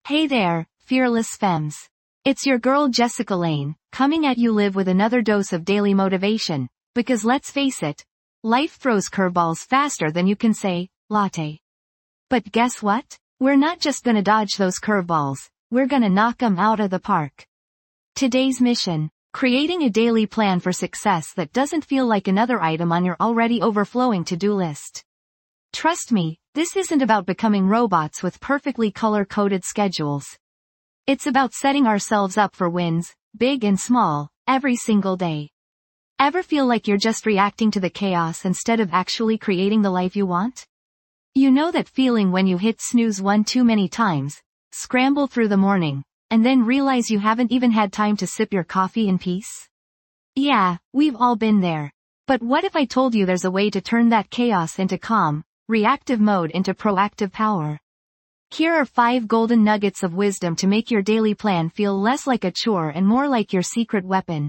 Hey there, fearless femmes. It's your girl Jessica Lane, coming at you live with another dose of daily motivation, because let's face it, life throws curveballs faster than you can say, latte. But guess what? We're not just gonna dodge those curveballs, we're gonna knock 'em out of the park. Today's mission: creating a daily plan for success that doesn't feel like another item on your already overflowing to-do list. Trust me, this isn't about becoming robots with perfectly color-coded schedules. It's about setting ourselves up for wins, big and small, every single day. Ever feel like you're just reacting to the chaos instead of actually creating the life you want? You know that feeling when you hit snooze one too many times, scramble through the morning, and then realize you haven't even had time to sip your coffee in peace? Yeah, we've all been there. But what if I told you there's a way to turn that chaos into calm, reactive mode into proactive power? Here are 5 golden nuggets of wisdom to make your daily plan feel less like a chore and more like your secret weapon.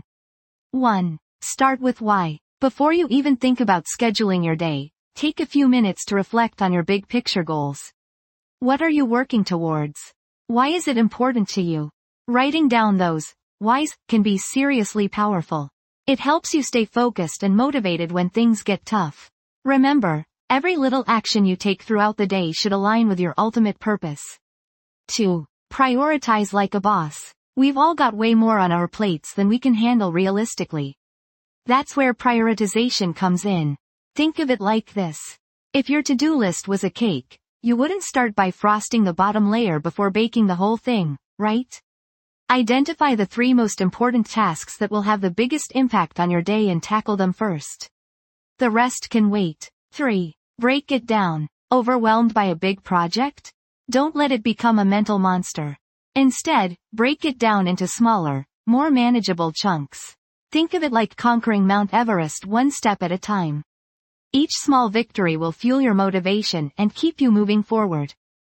1. Start with why. Before you even think about scheduling your day, take a few minutes to reflect on your big picture goals. What are you working towards? Why is it important to you? Writing down those whys can be seriously powerful. It helps you stay focused and motivated when things get tough. Remember, every little action you take throughout the day should align with your ultimate purpose. 2. Prioritize like a boss. We've all got way more on our plates than we can handle realistically. That's where prioritization comes in. Think of it like this. If your to-do list was a cake, you wouldn't start by frosting the bottom layer before baking the whole thing, right? Identify the 3 most important tasks that will have the biggest impact on your day and tackle them first. The rest can wait. 3. Break it down. Overwhelmed by a big project? Don't let it become a mental monster. Instead, break it down into smaller, more manageable chunks. Think of it like conquering Mount Everest one step at a time. Each small victory will fuel your motivation and keep you moving forward.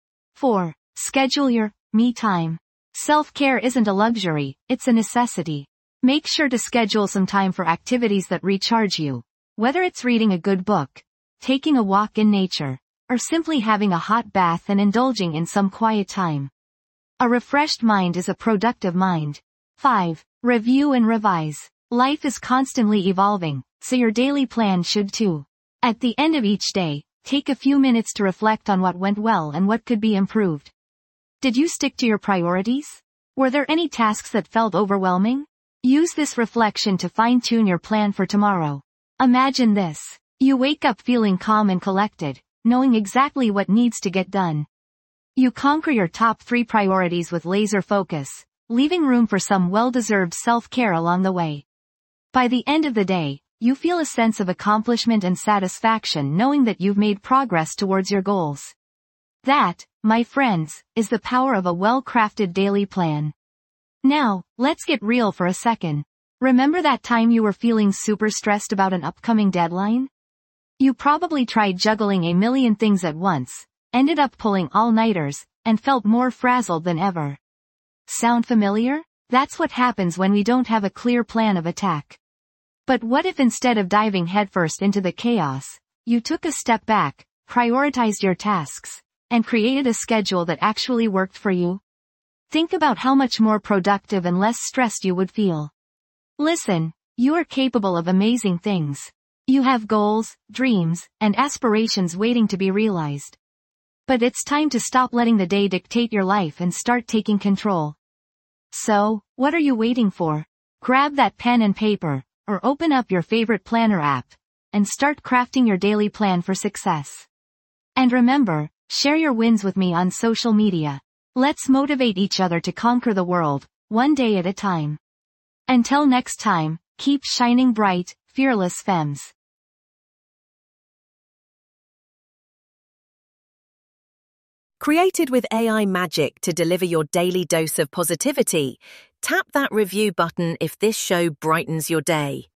4. Schedule your me time. Self-care isn't a luxury, it's a necessity. Make sure to schedule some time for activities that recharge you. Whether it's reading a good book, taking a walk in nature, or simply having a hot bath and indulging in some quiet time. A refreshed mind is a productive mind. 5. Review and revise. Life is constantly evolving, so your daily plan should too. At the end of each day, take a few minutes to reflect on what went well and what could be improved. Did you stick to your priorities? Were there any tasks that felt overwhelming? Use this reflection to fine-tune your plan for tomorrow. Imagine this. You wake up feeling calm and collected, knowing exactly what needs to get done. You conquer your top 3 priorities with laser focus, leaving room for some well-deserved self-care along the way. By the end of the day, you feel a sense of accomplishment and satisfaction knowing that you've made progress towards your goals. That, my friends, is the power of a well-crafted daily plan. Now, let's get real for a second. Remember that time you were feeling super stressed about an upcoming deadline? You probably tried juggling a million things at once, ended up pulling all-nighters, and felt more frazzled than ever. Sound familiar? That's what happens when we don't have a clear plan of attack. But what if instead of diving headfirst into the chaos, you took a step back, prioritized your tasks, and created a schedule that actually worked for you? Think about how much more productive and less stressed you would feel. Listen, you are capable of amazing things. You have goals, dreams, and aspirations waiting to be realized. But it's time to stop letting the day dictate your life and start taking control. So, what are you waiting for? Grab that pen and paper, or open up your favorite planner app, and start crafting your daily plan for success. And remember, share your wins with me on social media. Let's motivate each other to conquer the world, one day at a time. Until next time, keep shining bright, fearless femmes. Created with AI magic to deliver your daily dose of positivity, tap that review button if this show brightens your day.